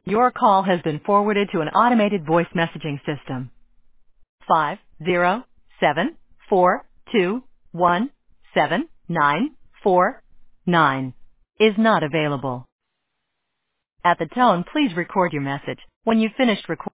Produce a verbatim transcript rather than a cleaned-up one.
Your call has been forwarded to an automated voice messaging system. Five zero seven four two one seven nine four nine is not available. At the tone, please record your message. When you've finished recording,